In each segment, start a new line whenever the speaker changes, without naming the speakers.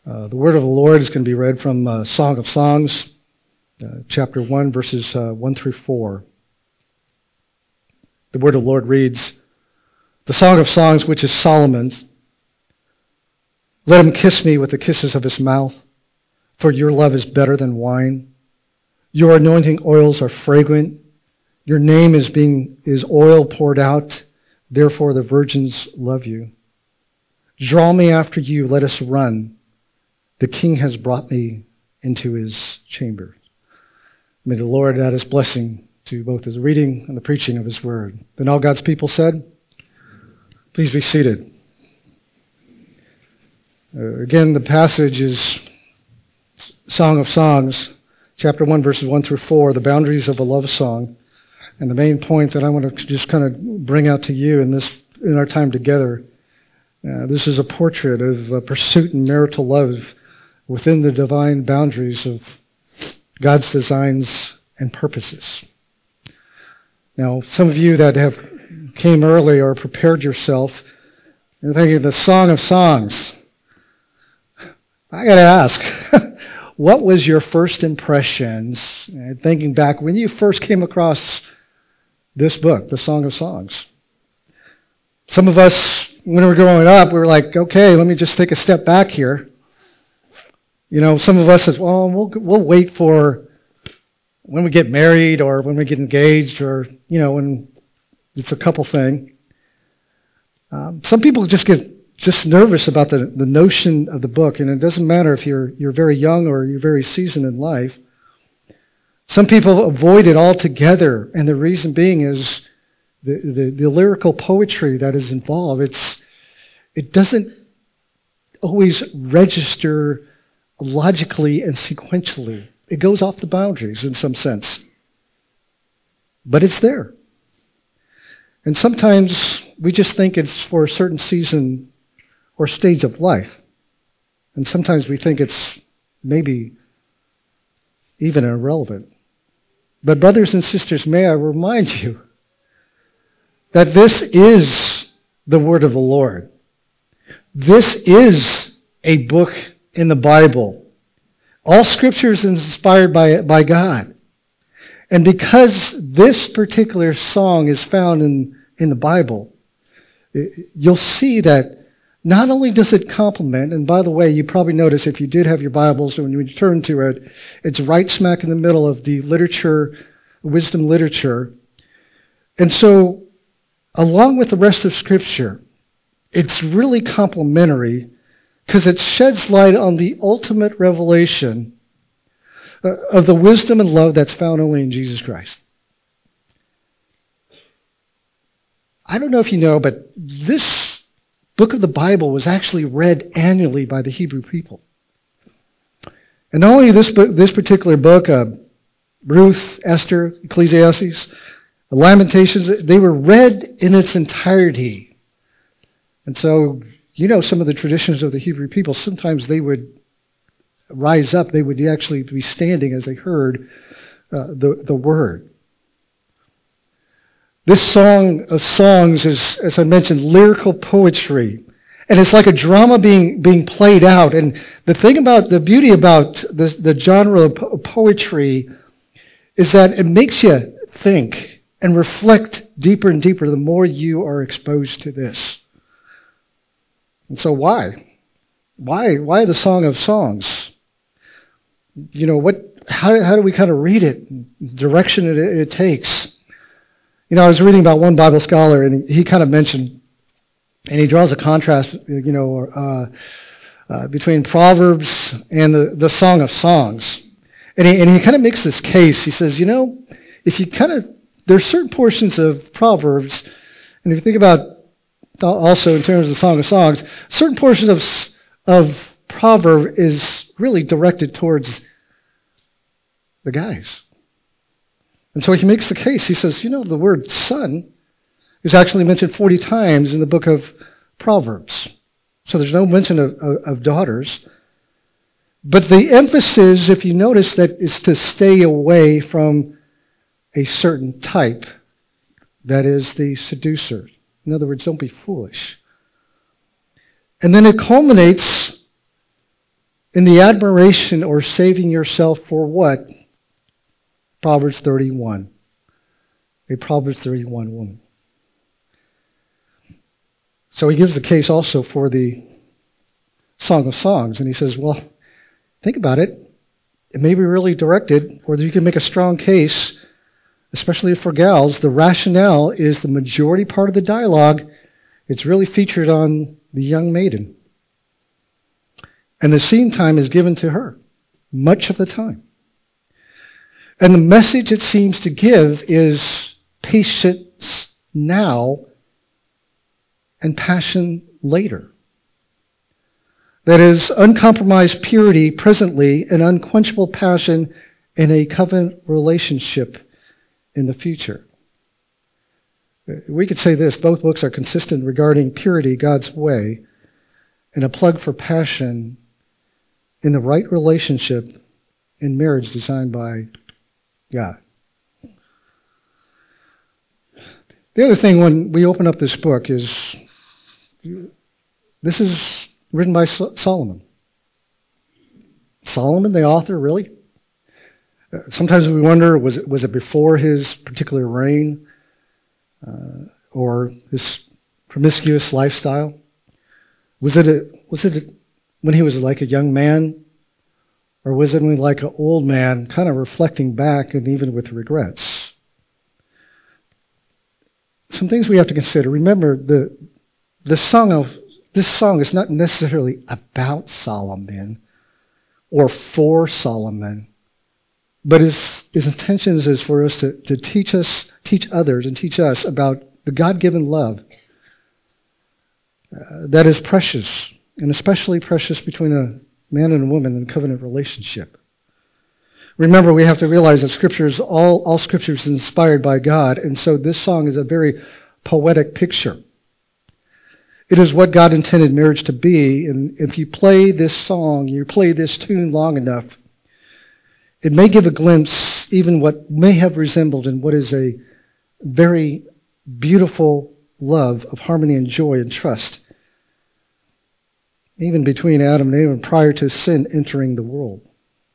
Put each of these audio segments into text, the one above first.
The word of the Lord is going to be read from Song of Songs, chapter 1, verses 1 through 4. The word of the Lord reads, "The Song of Songs, which is Solomon's. Let him kiss me with the kisses of his mouth, for your love is better than wine. Your anointing oils are fragrant. Your name is oil poured out. Therefore the virgins love you. Draw me after you. Let us run. The King has brought me into his chamber." May the Lord add his blessing to both his reading and the preaching of his word. Then all God's people said, please be seated. Again, the passage is Song of Songs, chapter 1, verses 1 through 4, the boundaries of a love song. And the main point that I want to just kind of bring out to you in our time together, this is a portrait of pursuit and marital love within the divine boundaries of God's designs and purposes. Now, some of you that have came early or prepared yourself, you're thinking the Song of Songs. I got to ask, what was your first impressions, thinking back when you first came across this book, the Song of Songs? Some of us, when we were growing up, we were like, okay, let me just take a step back here. You know, some of us says, well, we'll wait for when we get married or when we get engaged or, you know, when it's a couple thing. Some people just get nervous about the notion of the book, and it doesn't matter if you're very young or you're very seasoned in life. Some people avoid it altogether, and the reason being is the lyrical poetry that is involved. It doesn't always register logically and sequentially. It goes off the boundaries in some sense. But it's there. And sometimes we just think it's for a certain season or stage of life. And sometimes we think it's maybe even irrelevant. But brothers and sisters, may I remind you that this is the word of the Lord. This is a book in the Bible. All Scripture is inspired by God. And because this particular song is found in the Bible, you'll see that not only does it complement, and by the way, you probably notice if you did have your Bibles, when you turn to it, it's right smack in the middle of the literature, wisdom literature. And so, along with the rest of Scripture, it's really complementary because it sheds light on the ultimate revelation of the wisdom and love that's found only in Jesus Christ. I don't know if you know, but this book of the Bible was actually read annually by the Hebrew people. And not only this particular book, Ruth, Esther, Ecclesiastes, Lamentations, they were read in its entirety. And so, you know, some of the traditions of the Hebrew people, sometimes they would rise up, they would actually be standing as they heard the word. This Song of Songs is, as I mentioned, lyrical poetry. And it's like a drama being played out. And the beauty about the genre of poetry is that it makes you think and reflect deeper and deeper the more you are exposed to this. And so why? Why the Song of Songs? You know, how do we kind of read it, direction it takes? You know, I was reading about one Bible scholar, and he kind of mentioned, and he draws a contrast, you know, between Proverbs and the Song of Songs. And he kind of makes this case. He says, you know, if you there's certain portions of Proverbs, and if you think about also in terms of the Song of Songs, certain portions of Proverb is really directed towards the guys. And so he makes the case. He says, you know, the word son is actually mentioned 40 times in the book of Proverbs. So there's no mention of daughters. But the emphasis, if you notice, that is to stay away from a certain type, that is the seducer. In other words, don't be foolish. And then it culminates in the admiration or saving yourself for what? Proverbs 31. A Proverbs 31 woman. So he gives the case also for the Song of Songs, and he says, well, think about it. It may be really directed, or you can make a strong case, especially for gals. The rationale is the majority part of the dialogue. It's really featured on the young maiden. And the scene time is given to her, much of the time. And the message it seems to give is patience now and passion later. That is, uncompromised purity presently and unquenchable passion in a covenant relationship in the future. We could say this, both books are consistent regarding purity, God's way, and a plug for passion in the right relationship in marriage designed by God. The other thing when we open up this book is, this is written by Solomon. Solomon, the author, really? Sometimes we wonder, was it before his particular reign or his promiscuous lifestyle? Was it when he was like a young man, or was it when like an old man, kind of reflecting back and even with regrets? Some things we have to consider. Remember, this song is not necessarily about Solomon or for Solomon, but his intentions is for us to teach others and teach us about the God-given love that is precious, and especially precious between a man and a woman in a covenant relationship. Remember, we have to realize that Scripture is all Scripture is inspired by God, and so this song is a very poetic picture. It is what God intended marriage to be, and if you play this song, you play this tune long enough, it may give a glimpse even what may have resembled in what is a very beautiful love of harmony and joy and trust, even between Adam and Eve prior to sin entering the world.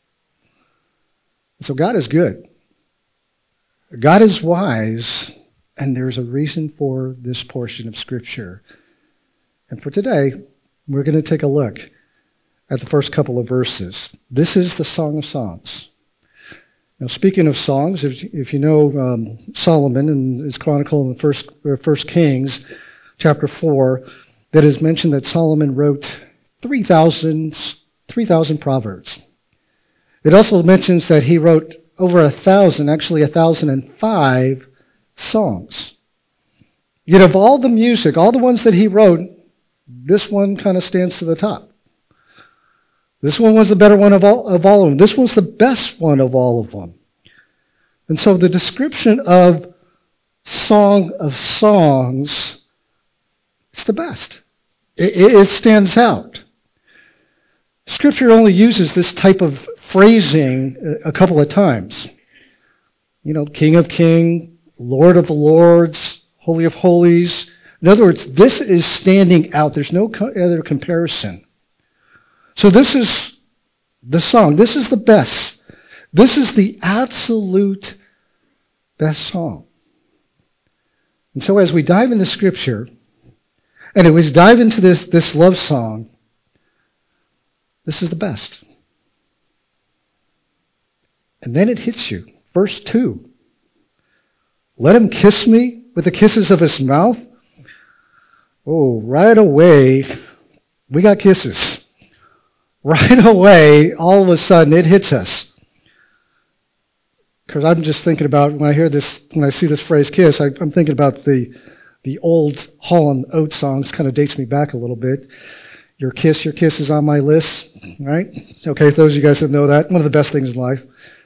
So God is good. God is wise, and there's a reason for this portion of Scripture. And for today, we're going to take a look at the first couple of verses. This is the Song of Songs. Now, speaking of songs, if you know Solomon and his chronicle in First Kings, chapter 4, that is mentioned that Solomon wrote 3,000 proverbs. It also mentions that he wrote over 1,000, actually 1,005 songs. Yet of all the music, all the ones that he wrote, this one kind of stands to the top. This one was the better one of all of them. This was the best one of all of them. And so the description of Song of Songs is the best. It stands out. Scripture only uses this type of phrasing a couple of times. You know, King of Kings, Lord of the Lords, Holy of Holies. In other words, this is standing out. There's no other comparison. So this is the song. This is the best. This is the absolute best song. And so as we dive into Scripture, and as we dive into this love song, this is the best. And then it hits you. Verse 2. Let him kiss me with the kisses of his mouth. Oh, right away, we got kisses. Right away, all of a sudden, it hits us. Because I'm just thinking about, when I see this phrase kiss, I'm thinking about the old Hall & Oates songs. Kind of dates me back a little bit. Your kiss is on my list, right? Okay, those of you guys that know that, one of the best things in life.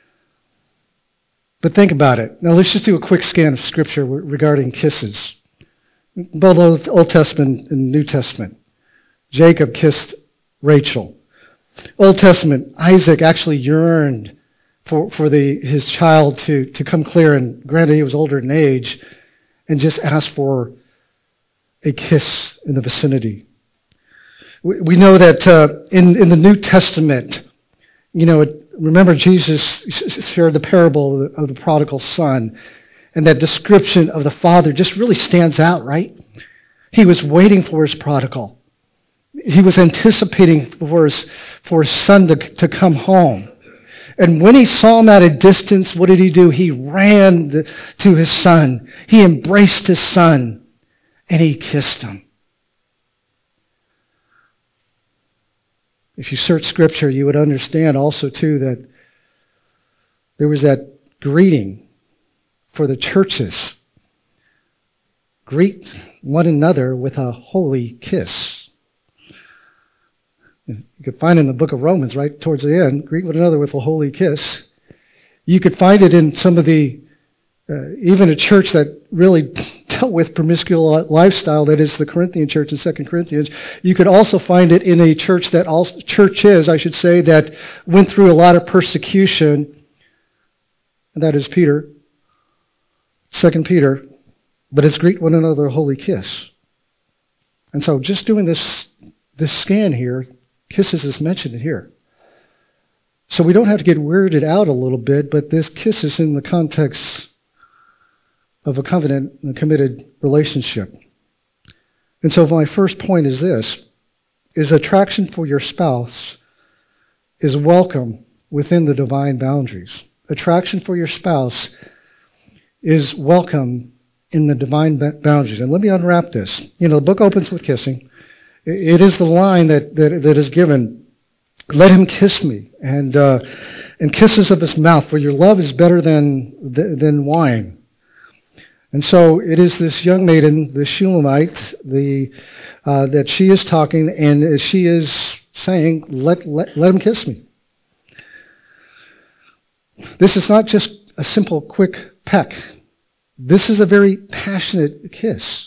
But think about it. Now let's just do a quick scan of Scripture regarding kisses. Both Old Testament and New Testament. Jacob kissed Rachel. Old Testament, Isaac actually yearned for his child to come clear, and granted he was older in age, and just asked for a kiss in the vicinity. We know that in the New Testament, remember Jesus shared the parable of the prodigal son, and that description of the father just really stands out, right? He was waiting for his prodigal. He was anticipating for his son to come home. And when he saw him at a distance, what did he do? He ran to his son. He embraced his son, and he kissed him. If you search Scripture, you would understand also, too, that there was that greeting for the churches. Greet one another with a holy kiss. You could find it in the book of Romans, right towards the end, greet one another with a holy kiss. You could find it in some of the, even a church that really dealt with promiscuous lifestyle, that is the Corinthian church in 2 Corinthians. You could also find it in a church that went through a lot of persecution, and that is Peter, 2 Peter, but it's greet one another a holy kiss. And so just doing this scan here, kisses is mentioned here. So we don't have to get weirded out a little bit, but this kiss is in the context of a covenant and a committed relationship. And so my first point is this, is attraction for your spouse is welcome within the divine boundaries. Attraction for your spouse is welcome in the divine boundaries. And let me unwrap this. The book opens with kissing. It is the line that is given, let him kiss me, and kisses of his mouth, for your love is better than wine. And so it is this young maiden, the Shulamite, that she is talking, and she is saying, let him kiss me. This is not just a simple, quick peck. This is a very passionate kiss.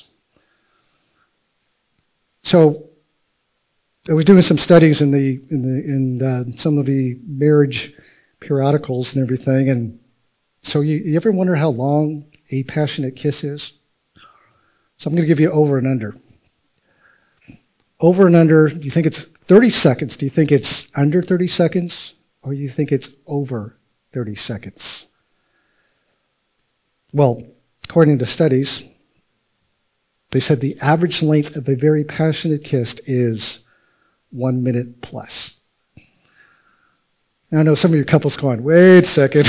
So I was doing some studies in some of the marriage periodicals and everything, and so you ever wonder how long a passionate kiss is? So I'm going to give you over and under. Over and under, do you think it's 30 seconds? Do you think it's under 30 seconds? Or do you think it's over 30 seconds? Well, according to studies, they said the average length of a very passionate kiss is 1 minute plus. Now, I know some of you couples going, wait a second.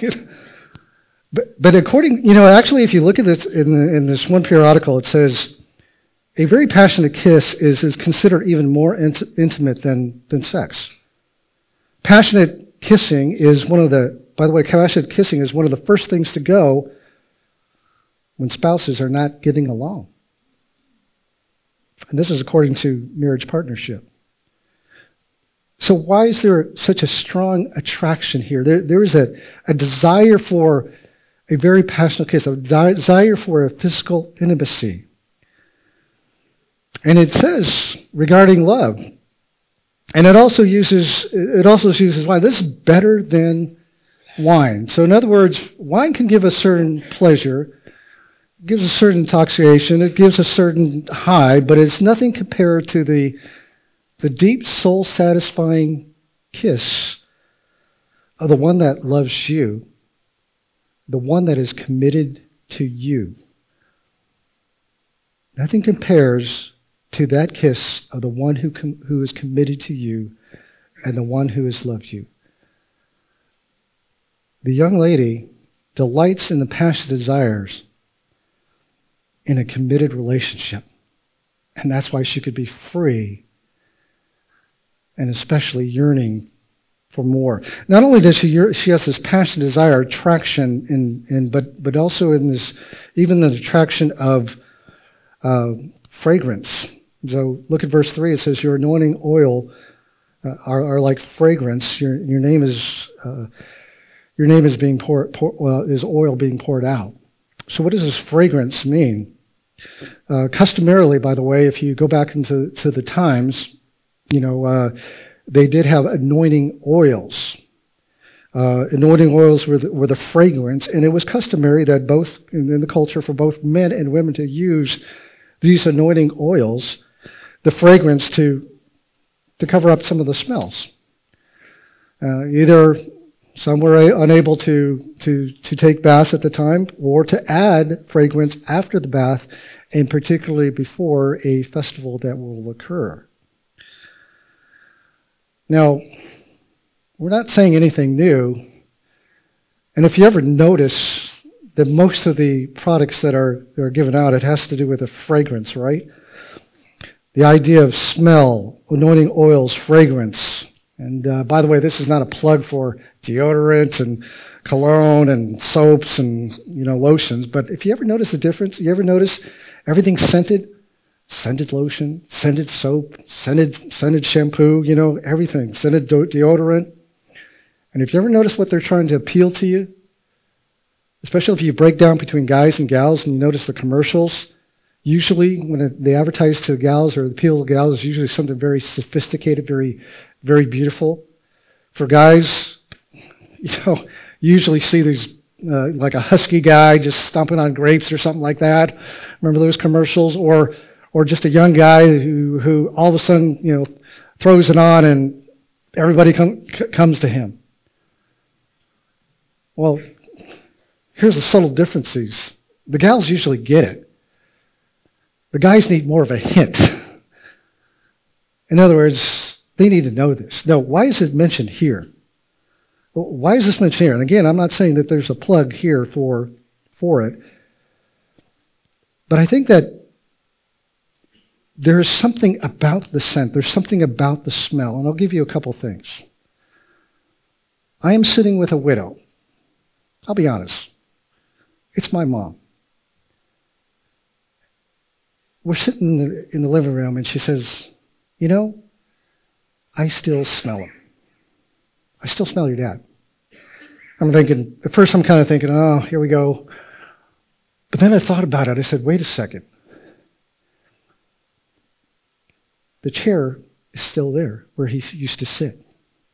But according, actually, if you look at this in this one periodical, it says a very passionate kiss is considered even more intimate than sex. Passionate kissing is passionate kissing is one of the first things to go when spouses are not getting along. And this is according to Marriage Partnership. So why is there such a strong attraction here? There is a desire for a very passionate kiss, a desire for a physical intimacy. And it says regarding love, and it also uses wine. This is better than wine. So in other words, wine can give a certain pleasure, gives a certain intoxication, it gives a certain high, but it's nothing compared to the deep, soul-satisfying kiss of the one that loves you, the one that is committed to you. Nothing compares to that kiss of the one who is committed to you and the one who has loved you. The young lady delights in the passionate desires in a committed relationship. And that's why she could be free and especially yearning for more. Not only does she has this passionate desire, attraction, but also in this, even the attraction of fragrance. So look at verse 3. It says, "Your anointing oil are like fragrance. Your name is being is oil being poured out." So what does this fragrance mean? Customarily, by the way, if you go back into the times, they did have anointing oils. Anointing oils were the fragrance, and it was customary that both in the culture for both men and women to use these anointing oils, the fragrance to to cover up some of the smells. Either some were unable to take baths at the time, or to add fragrance after the bath, and particularly before a festival that will occur. Now, we're not saying anything new, and if you ever notice that most of the products that are given out, it has to do with a fragrance, right? The idea of smell, anointing oils, fragrance. And by the way, this is not a plug for deodorant and cologne and soaps and lotions, but if you ever notice the difference, you ever notice everything scented? Scented lotion, scented soap, scented shampoo, everything, scented deodorant. And if you ever notice what they're trying to appeal to you, especially if you break down between guys and gals and you notice the commercials, usually when they advertise to gals or appeal to gals, it's usually something very sophisticated, very, very beautiful. For guys, you usually see these like a husky guy just stomping on grapes or something like that. Remember those commercials? Or just a young guy who all of a sudden, throws it on and everybody comes to him. Well, here's the subtle differences. The gals usually get it. The guys need more of a hint. In other words, they need to know this. Now, why is it mentioned here? Well, why is this mentioned here? And again, I'm not saying that there's a plug here for it. But I think that there's something about the scent. There's something about the smell. And I'll give you a couple things. I am sitting with a widow. I'll be honest. It's my mom. We're sitting in the living room and she says, I still smell him. I still smell your dad. I'm thinking, at first I'm kind of thinking, oh, here we go. But then I thought about it. I said, wait a second. The chair is still there where he used to sit.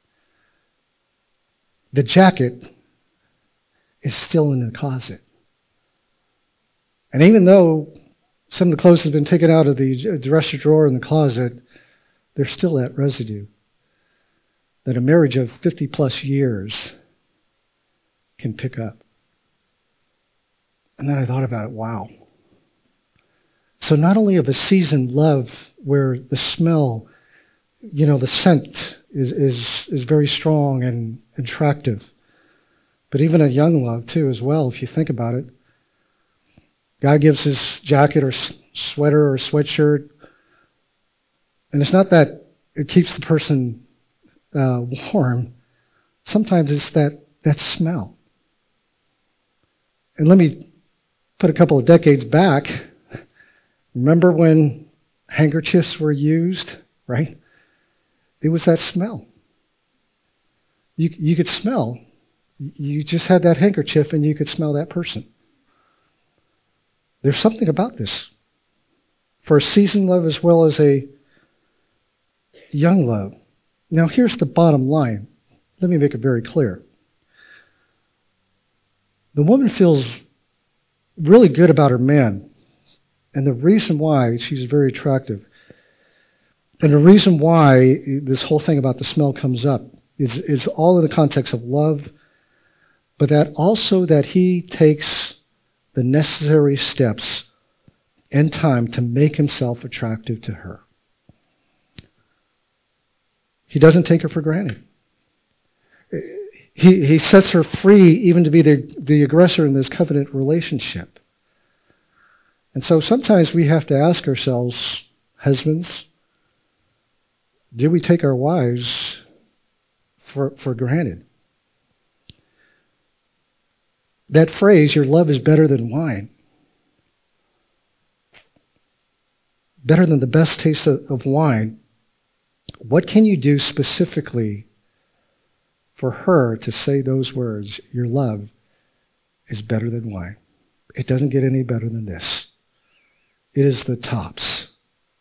The jacket is still in the closet. And even though some of the clothes have been taken out of the dresser drawer in the closet, there's still that residue that a marriage of 50 plus years can pick up. And then I thought about it, wow. So not only of a seasoned love where the smell, the scent is very strong and attractive, but even a young love too as well, if you think about it. Guy gives his jacket or sweater or sweatshirt, and it's not that it keeps the person warm. Sometimes it's that smell. And let me put a couple of decades back. Remember when handkerchiefs were used, right? It was that smell. You could smell. You just had that handkerchief and you could smell that person. There's something about this. For a seasoned love as well as a young love. Now here's the bottom line. Let me make it very clear. The woman feels really good about her man. And the reason why, she's very attractive. And the reason why this whole thing about the smell comes up is all in the context of love, but that also that he takes the necessary steps and time to make himself attractive to her. He doesn't take her for granted. He sets her free even to be the aggressor in this covenant relationship. And so sometimes we have to ask ourselves, husbands, do we take our wives for granted? That phrase, your love is better than wine, better than the best taste of wine. What can you do specifically for her to say those words, your love is better than wine? It doesn't get any better than this. It is the tops.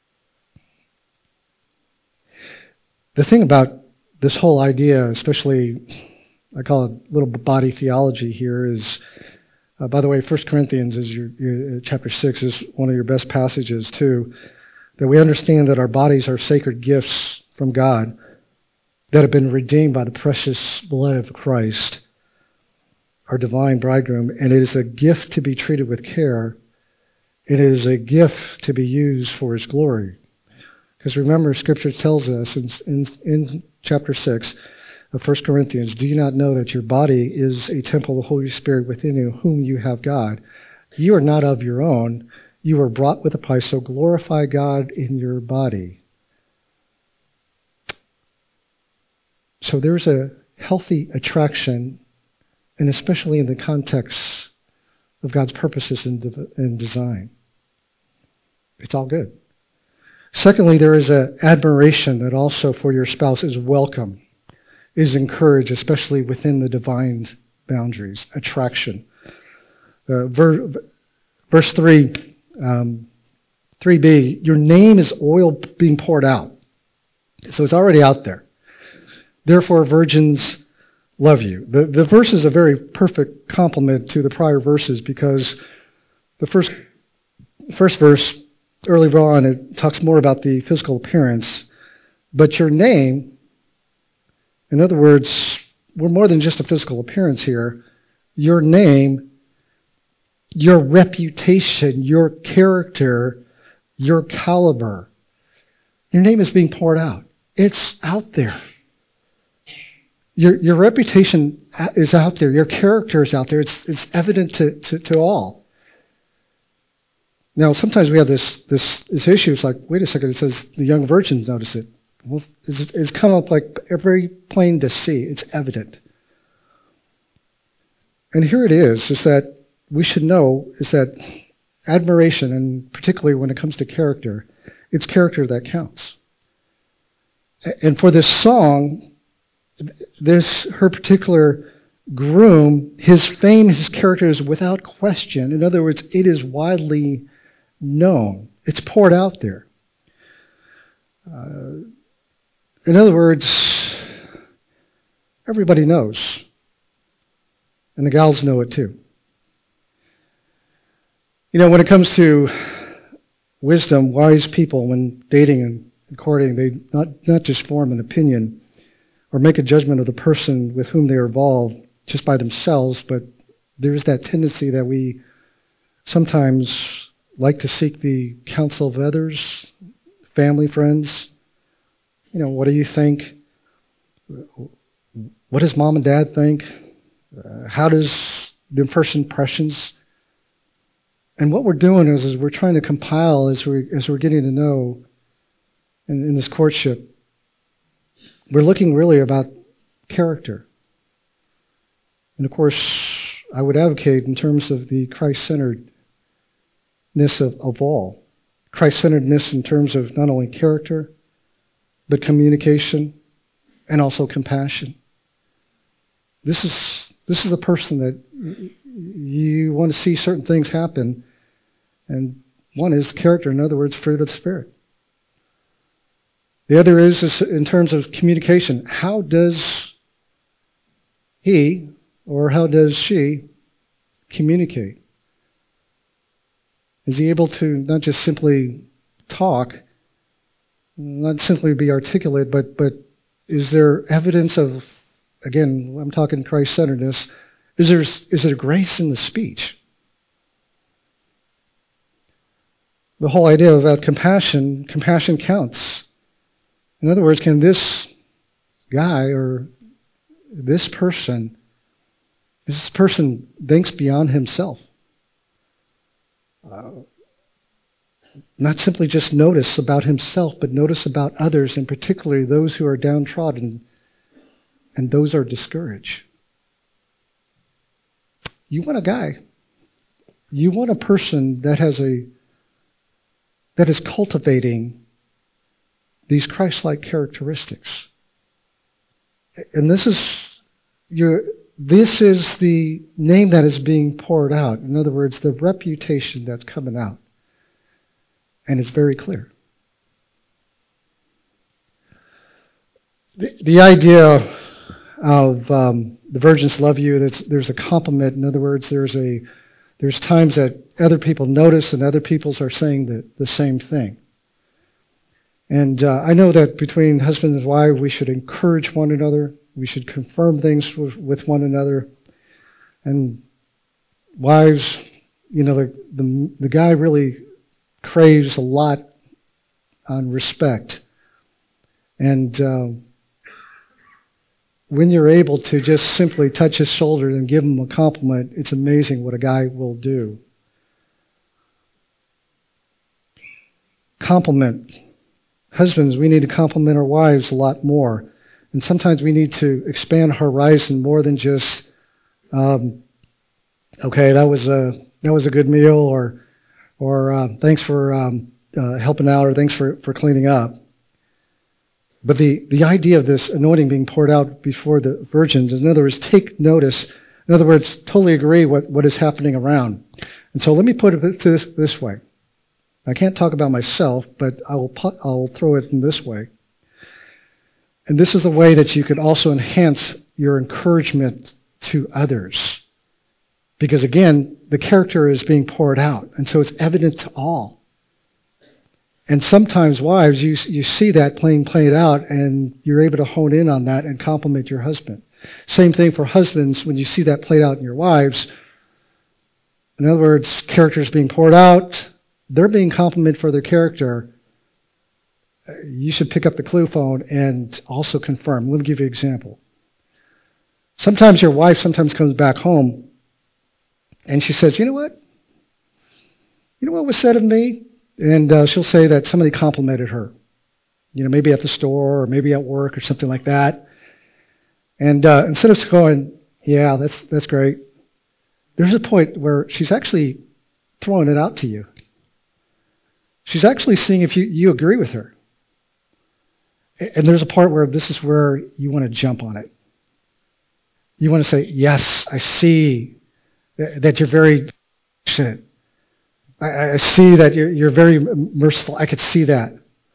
The thing about this whole idea, especially, I call it little body theology here, is, by the way, 1 Corinthians is your chapter 6 is one of your best passages too, that we understand that our bodies are sacred gifts from God that have been redeemed by the precious blood of Christ, our divine bridegroom, and it is a gift to be treated with care. It is a gift to be used for His glory. Because remember, Scripture tells us in chapter 6 of 1 Corinthians, do you not know that your body is a temple of the Holy Spirit within you, whom you have God? You are not of your own. You were bought with a price, so glorify God in your body. So there's a healthy attraction, and especially in the context of God's purposes and design. It's all good. Secondly, there is an admiration that also for your spouse is welcome, is encouraged, especially within the divine boundaries. Attraction. Verse 3, 3b, your name is oil being poured out. So it's already out there. Therefore, virgins love you. The verse is a very perfect complement to the prior verses because the first verse, earlier on, it talks more about the physical appearance. But your name, in other words, we're more than just a physical appearance here. Your name, your reputation, your character, your caliber. Your name is being poured out. It's out there. Your reputation is out there. Your character is out there. It's evident to all. Now, sometimes we have this issue. It's like, wait a second, it says the young virgins notice it. Well, it's kind of like very plain to see. It's evident. And here it is that we should know is that admiration, and particularly when it comes to character, it's character that counts. And for this song, her particular groom, his fame, his character is without question. In other words, it is widely known. It's poured out there. In other words, everybody knows. And the gals know it too. You know, when it comes to wisdom, wise people, when dating and courting, they not just form an opinion or make a judgment of the person with whom they are involved just by themselves, but there's that tendency that we sometimes like to seek the counsel of others, family, friends. You know, what do you think? What does mom and dad think? How does the first impressions? And what we're doing is we're trying to compile as we're getting to know in this courtship. We're looking really about character. And of course, I would advocate in terms of the Christ-centeredness of all. Christ-centeredness in terms of not only character, but communication and also compassion. This is the person that you want to see certain things happen. And one is character, in other words, fruit of the Spirit. The other is in terms of communication. How does he or how does she communicate? Is he able to not just simply talk, not simply be articulate, but is there evidence of, again, I'm talking Christ-centeredness, is there grace in the speech? The whole idea about compassion counts. In other words, can this guy or this person thinks beyond himself? Not simply just notice about himself, but notice about others, and particularly those who are downtrodden and those are discouraged. You want a guy. You want a person that is cultivating these Christ-like characteristics. And this is the name that is being poured out. In other words, the reputation that's coming out. And it's very clear. The idea of the virgins love you, there's a compliment. In other words, there's times that other people notice and other people are saying the same thing. And I know that between husband and wife, we should encourage one another. We should confirm things with one another. And wives, the guy really craves a lot on respect. And when you're able to just simply touch his shoulder and give him a compliment, it's amazing what a guy will do. Compliment. Husbands, we need to compliment our wives a lot more. And sometimes we need to expand horizon more than just, okay, that was a good meal, or thanks for helping out, or thanks for cleaning up. But the idea of this anointing being poured out before the virgins, in other words, take notice. In other words, totally agree what is happening around. And so let me put it this way. I can't talk about myself, but I'll throw it in this way. And this is the way that you can also enhance your encouragement to others. Because again, the character is being poured out, and so it's evident to all. And sometimes, wives, you see that played out, and you're able to hone in on that and compliment your husband. Same thing for husbands, when you see that played out in your wives. In other words, characters being poured out, they're being complimented for their character. You should pick up the clue phone and also confirm. Let me give you an example. Sometimes your wife comes back home and she says, you know what? You know what was said of me? And she'll say that somebody complimented her. Maybe at the store or maybe at work or something like that. And instead of going, yeah, that's great, there's a point where she's actually throwing it out to you. She's actually seeing if you agree with her. And there's a part where this is where you want to jump on it. You want to say, yes, I see that you're very passionate. I see that you're very merciful. I could see that.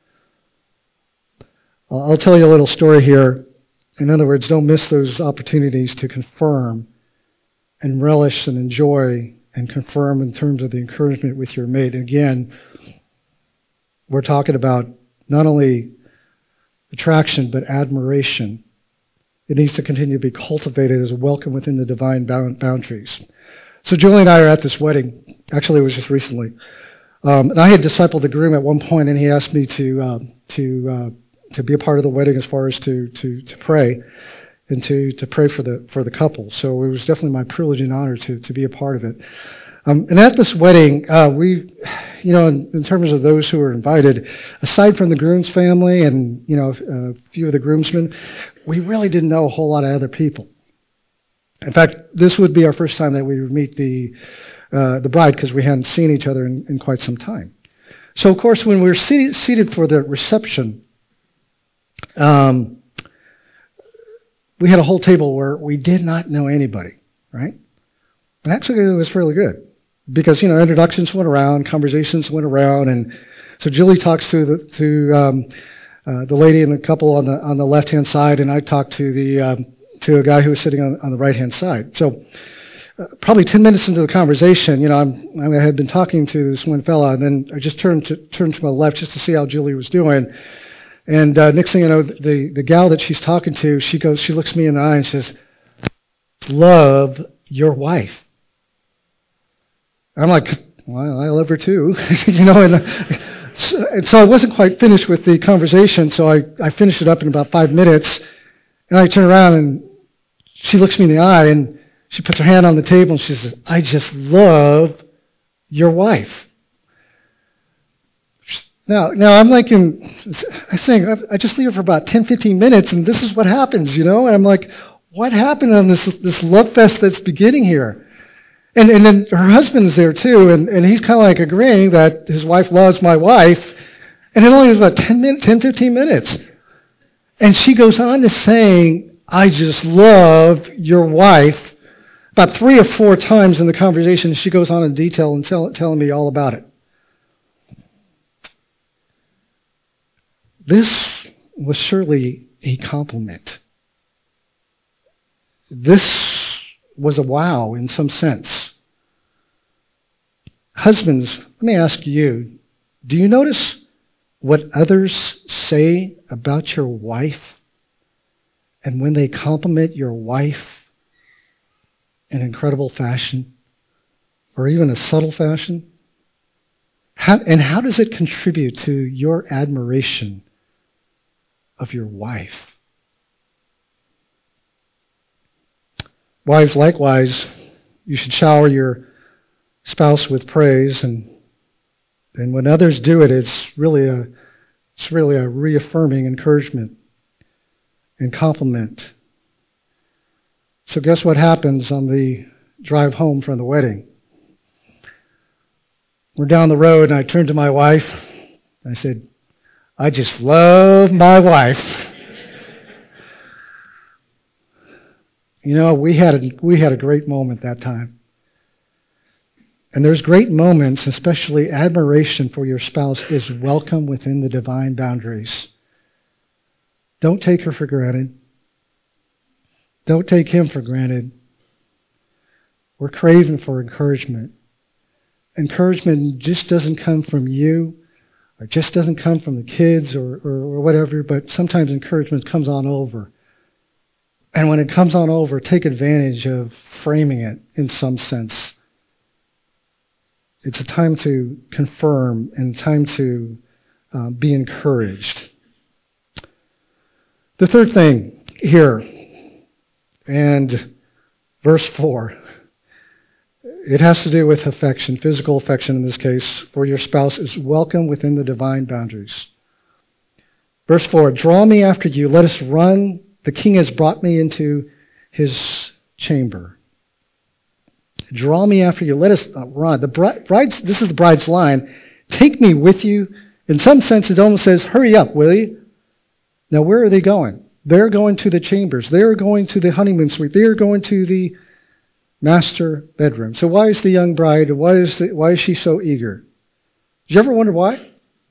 I'll tell you a little story here. In other words, don't miss those opportunities to confirm and relish and enjoy and confirm in terms of the encouragement with your mate. And again, we're talking about not only attraction, but admiration. It needs to continue to be cultivated as a welcome within the divine boundaries. So Julie and I are at this wedding. Actually, it was just recently. And I had discipled the groom at one point, and he asked me to be a part of the wedding as far as to pray and to pray for the couple. So it was definitely my privilege and honor to be a part of it. And at this wedding, we, in terms of those who were invited, aside from the groom's family and, a few of the groomsmen, we really didn't know a whole lot of other people. In fact, this would be our first time that we would meet the bride, because we hadn't seen each other in quite some time. So, of course, when we were seated for the reception, we had a whole table where we did not know anybody, right? And actually, it was fairly good. Because, introductions went around, conversations went around, and so Julie talks to the lady and the couple on the left-hand side, and I talked to a guy who was sitting on the right-hand side. So probably 10 minutes into the conversation, I had been talking to this one fella, and then I just turned to my left just to see how Julie was doing. And next thing you know, the gal that she's talking to, she looks me in the eye and says, "Love your wife." I'm like, well, I love her too, and so I wasn't quite finished with the conversation, so I finished it up in about 5 minutes, and I turn around and she looks me in the eye and she puts her hand on the table and she says, "I just love your wife." Now I'm like I just leave her for about 10, 15 minutes, and this is what happens, and I'm like, what happened on this love fest that's beginning here? And then her husband's there too, and he's kind of like agreeing that his wife loves my wife, and it only was about 10, 15 minutes. And she goes on to saying, "I just love your wife," about 3 or 4 times in the conversation. She goes on in detail and telling me all about it. This was surely a compliment. This was a wow in some sense. Husbands, let me ask you, do you notice what others say about your wife, and when they compliment your wife in incredible fashion, or even a subtle fashion? How does it contribute to your admiration of your wife? Wives, likewise, you should shower your spouse with praise, and when others do it, it's really a reaffirming encouragement and compliment. So guess what happens on the drive home from the wedding? We're down the road, and I turned to my wife. I said, "I just love my wife." You know, we had a great moment that time. And there's great moments, especially admiration for your spouse is welcome within the divine boundaries. Don't take her for granted. Don't take him for granted. We're craving for encouragement. Encouragement just doesn't come from you, or just doesn't come from the kids or whatever, but sometimes encouragement comes on over. And when it comes on over, take advantage of framing it in some sense. It's a time to confirm and time to be encouraged. The third thing here, and verse 4, it has to do with affection, physical affection in this case, for your spouse is welcome within the divine boundaries. Verse 4, draw me after you, let us run. The king has brought me into his chamber. Draw me after you, let us run. This is the bride's line. Take me with you. In some sense, it almost says, hurry up, will you? Now, where are they going? They're going to the chambers. They're going to the honeymoon suite. They're going to the master bedroom. So why is the young bride, why is she so eager? Did you ever wonder why?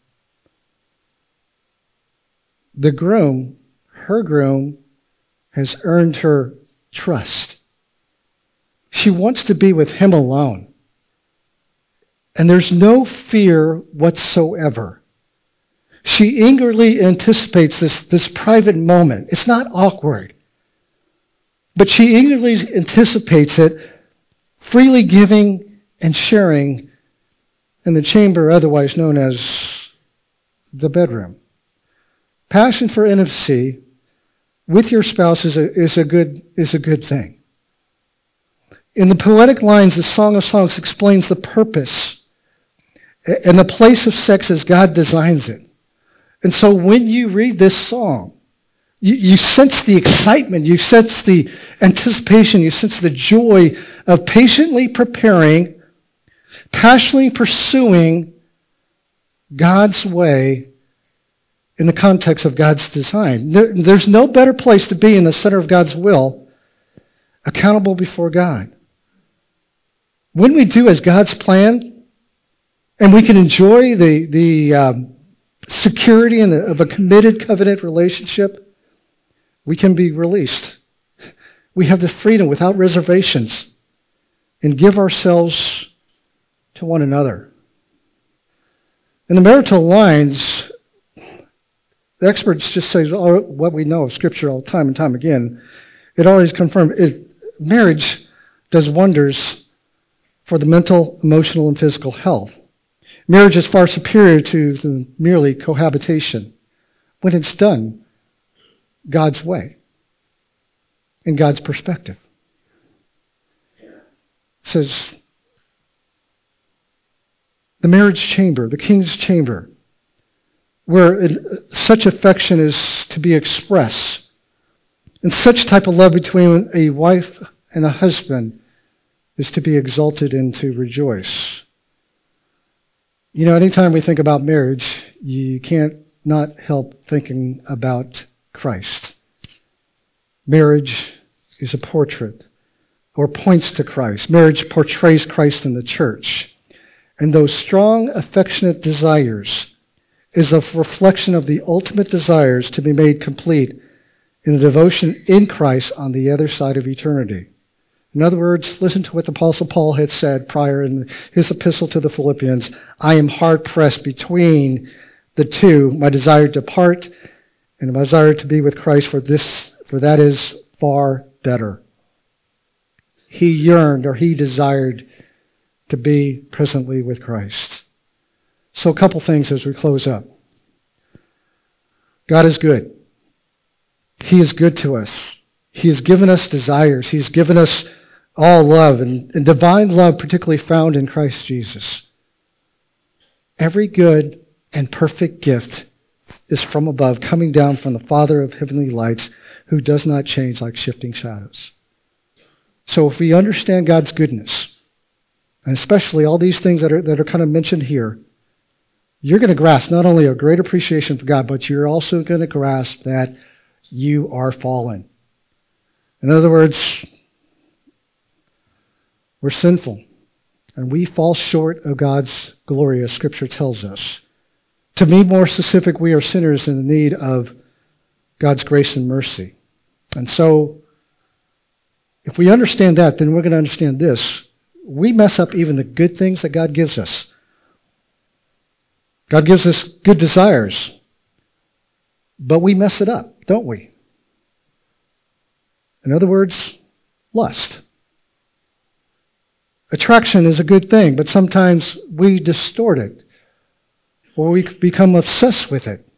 The groom, her groom, has earned her trust. She wants to be with him alone. And there's no fear whatsoever. She eagerly anticipates this private moment. It's not awkward. But she eagerly anticipates it, freely giving and sharing in the chamber otherwise known as the bedroom. Passion for intimacy with your spouse is a good thing. In the poetic lines, the Song of Songs explains the purpose and the place of sex as God designs it. And so when you read this song, you sense the excitement, you sense the anticipation, you sense the joy of patiently preparing, passionately pursuing God's way in the context of God's design. There's no better place to be in the center of God's will, accountable before God. When we do as God's planned, and we can enjoy the security of a committed covenant relationship, we can be released. We have the freedom without reservations and give ourselves to one another. In the marital lines, the experts just say what we know of Scripture all time and time again. It always confirms marriage does wonders for the mental, emotional, and physical health. Marriage is far superior to merely cohabitation when it's done God's way, in God's perspective. It says, the marriage chamber, the king's chamber, where such affection is to be expressed, and such type of love between a wife and a husband is to be exalted and to rejoice. You know, anytime we think about marriage, you can't not help thinking about Christ. Marriage is a portrait or points to Christ. Marriage portrays Christ in the church. And those strong, affectionate desires is a reflection of the ultimate desires to be made complete in the devotion in Christ on the other side of eternity. In other words, listen to what the Apostle Paul had said prior in his epistle to the Philippians. I am hard pressed between the two, my desire to depart and my desire to be with Christ, for that is far better. He yearned, or he desired, to be presently with Christ. So a couple things as we close up. God is good. He is good to us. He has given us desires. He's given us all love, and divine love particularly found in Christ Jesus. Every good and perfect gift is from above, coming down from the Father of heavenly lights, who does not change like shifting shadows. So if we understand God's goodness, and especially all these things that are kind of mentioned here, you're going to grasp not only a great appreciation for God, but you're also going to grasp that you are fallen. In other words, we're sinful, and we fall short of God's glory, as Scripture tells us. To be more specific, we are sinners in the need of God's grace and mercy. And so, if we understand that, then we're going to understand this. We mess up even the good things that God gives us. God gives us good desires, but we mess it up, don't we? In other words, lust. Attraction is a good thing, but sometimes we distort it, or we become obsessed with it.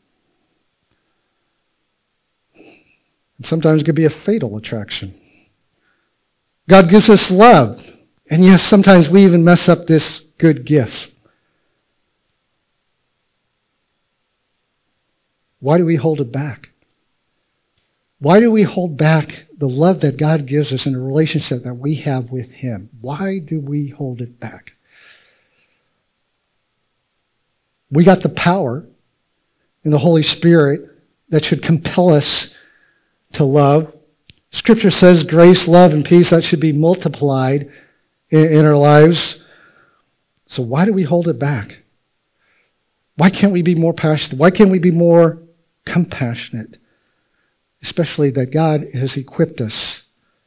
And sometimes it could be a fatal attraction. God gives us love, and yes, sometimes we even mess up this good gift. Why do we hold it back? Why do we hold back the love that God gives us in the relationship that we have with Him? Why do we hold it back? We got the power in the Holy Spirit that should compel us to love. Scripture says grace, love, and peace, that should be multiplied in our lives. So why do we hold it back? Why can't we be more passionate? Why can't we be more compassionate? Especially that God has equipped us.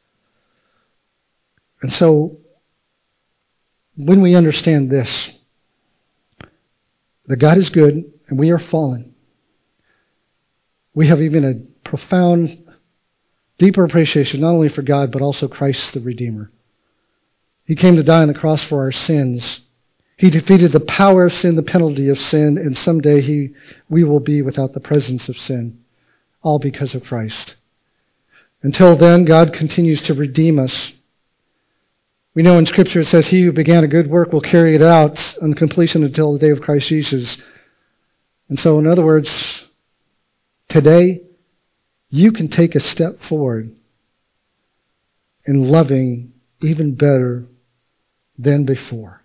And so, when we understand this, that God is good and we are fallen, we have even a profound, deeper appreciation not only for God, but also Christ the Redeemer. He came to die on the cross for our sins. He defeated the power of sin, the penalty of sin, and someday we will be without the presence of sin, all because of Christ. Until then, God continues to redeem us. We know in Scripture it says, He who began a good work will carry it out on completion until the day of Christ Jesus. And so, in other words, today, you can take a step forward in loving even better than before.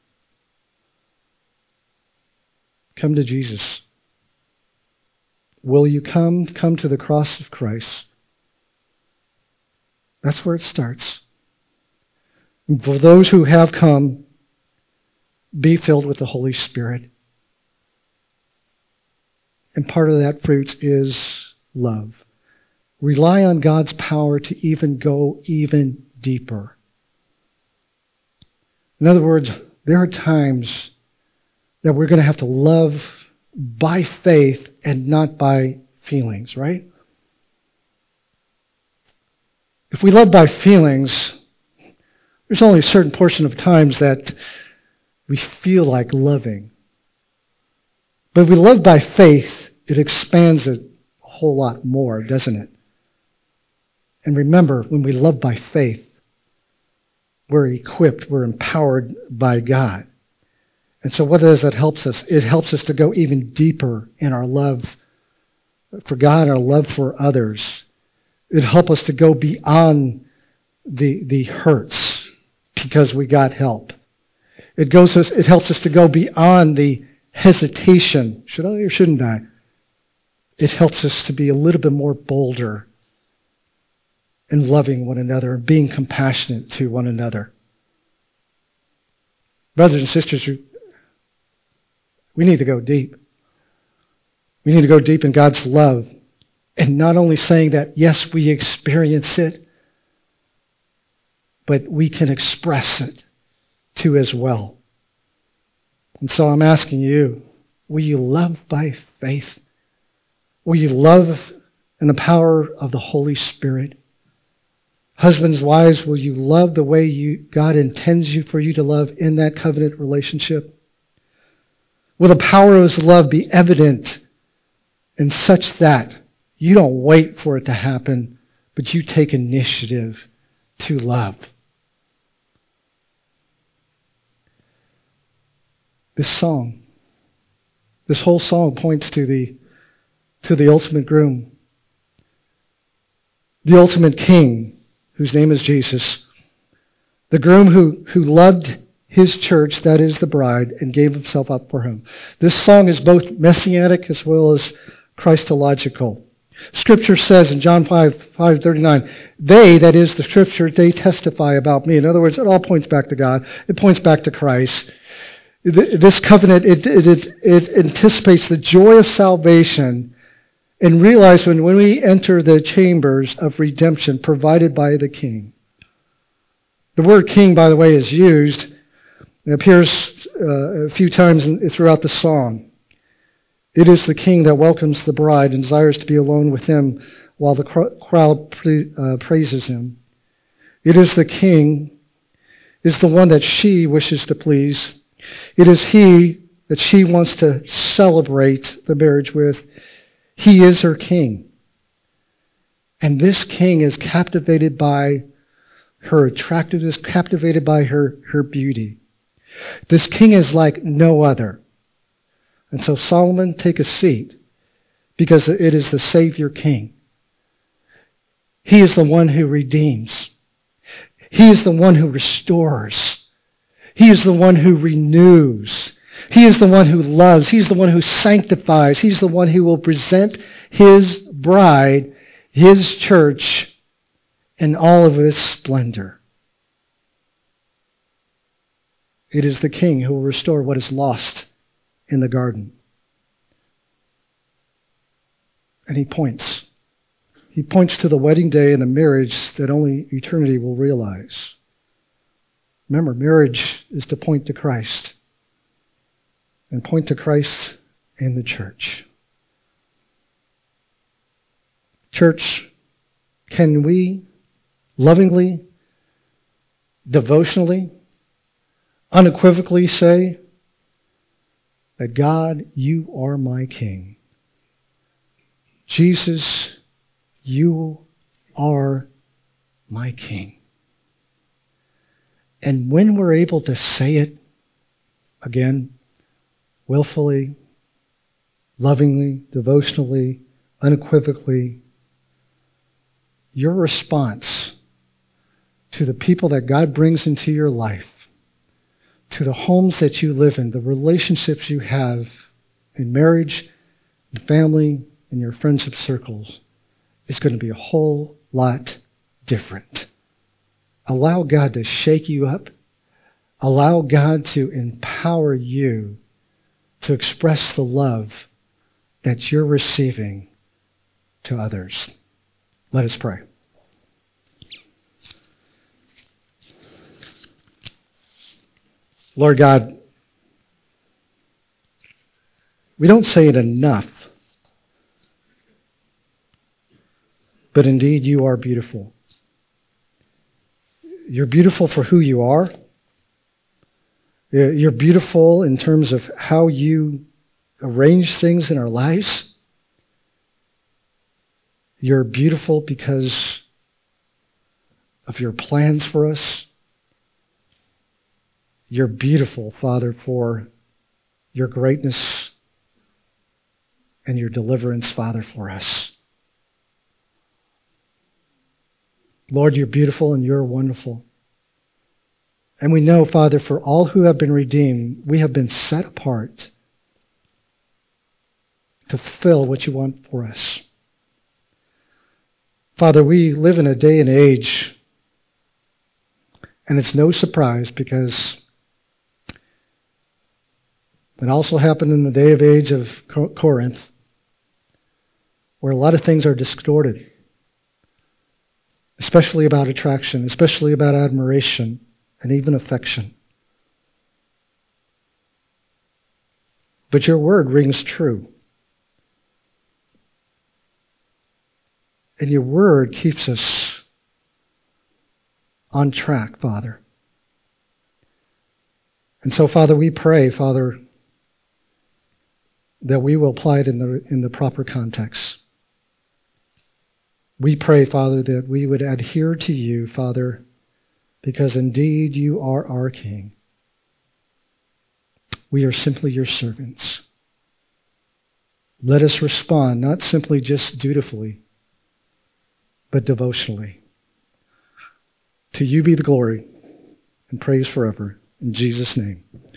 Come to Jesus. Will you come to the cross of Christ? That's where it starts. And for those who have come, be filled with the Holy Spirit. And part of that fruit is love. Rely on God's power to even go even deeper. In other words, there are times that we're going to have to love by faith and not by feelings, right? If we love by feelings, there's only a certain portion of times that we feel like loving. But if we love by faith, it expands it a whole lot more, doesn't it? And remember, when we love by faith, we're equipped, we're empowered by God. And so what does that help us? It helps us to go even deeper in our love for God, our love for others. It helps us to go beyond the hurts because we got help. It helps us to go beyond the hesitation. Should I or shouldn't I? It helps us to be a little bit more bolder in loving one another and being compassionate to one another. Brothers and sisters, we need to go deep. We need to go deep in God's love. And not only saying that, yes, we experience it, but we can express it too as well. And so I'm asking you, Will you love by faith? Will you love in the power of the Holy Spirit? Husbands, wives, will you love the way God intends for you to love in that covenant relationship? Will the power of His love be evident in such that you don't wait for it to happen, but you take initiative to love? This whole song points to the ultimate groom, the ultimate king, whose name is Jesus, the groom who loved His church, that is the bride, and gave Himself up for Him. This song is both messianic as well as Christological. Scripture says in John 5:39, they, that is the Scripture, they testify about me. In other words, it all points back to God. It points back to Christ. This covenant, it anticipates the joy of salvation, and realize when we enter the chambers of redemption provided by the King. The word king, by the way, is used. It appears a few times throughout the song. It is the king that welcomes the bride and desires to be alone with him while the crowd praises him. It is the king, is the one that she wishes to please. It is he that she wants to celebrate the marriage with. He is her king. And this king is captivated by her attractiveness, captivated by her beauty. This king is like no other. And so Solomon, take a seat, because it is the Savior King. He is the one who redeems. He is the one who restores. He is the one who renews. He is the one who loves. He's the one who sanctifies. He's the one who will present His bride, His church, in all of its splendor. It is the King who will restore what is lost in the garden. And He points. He points to the wedding day and the marriage that only eternity will realize. Remember, marriage is to point to Christ. And point to Christ in the church. Church, can we lovingly, devotionally, unequivocally say that God, you are my King. Jesus, you are my King. And when we're able to say it, again, willfully, lovingly, devotionally, unequivocally, your response to the people that God brings into your life, to the homes that you live in, the relationships you have in marriage, in family, in your friendship circles, is going to be a whole lot different. Allow God to shake you up. Allow God to empower you to express the love that you're receiving to others. Let us pray. Lord God, we don't say it enough, but indeed you are beautiful. You're beautiful for who you are. You're beautiful in terms of how you arrange things in our lives. You're beautiful because of your plans for us. You're beautiful, Father, for your greatness and your deliverance, Father, for us. Lord, you're beautiful and you're wonderful. And we know, Father, for all who have been redeemed, we have been set apart to fulfill what you want for us. Father, we live in a day and age, and it's no surprise because it also happened in the day of age of Corinth, where a lot of things are distorted, especially about attraction, especially about admiration, and even affection. But your word rings true. And your word keeps us on track, Father. And so, Father, we pray, Father, that we will apply it in the proper context. We pray, Father, that we would adhere to you, Father, because indeed you are our King. We are simply your servants. Let us respond, not simply just dutifully, but devotionally. To you be the glory and praise forever. In Jesus' name.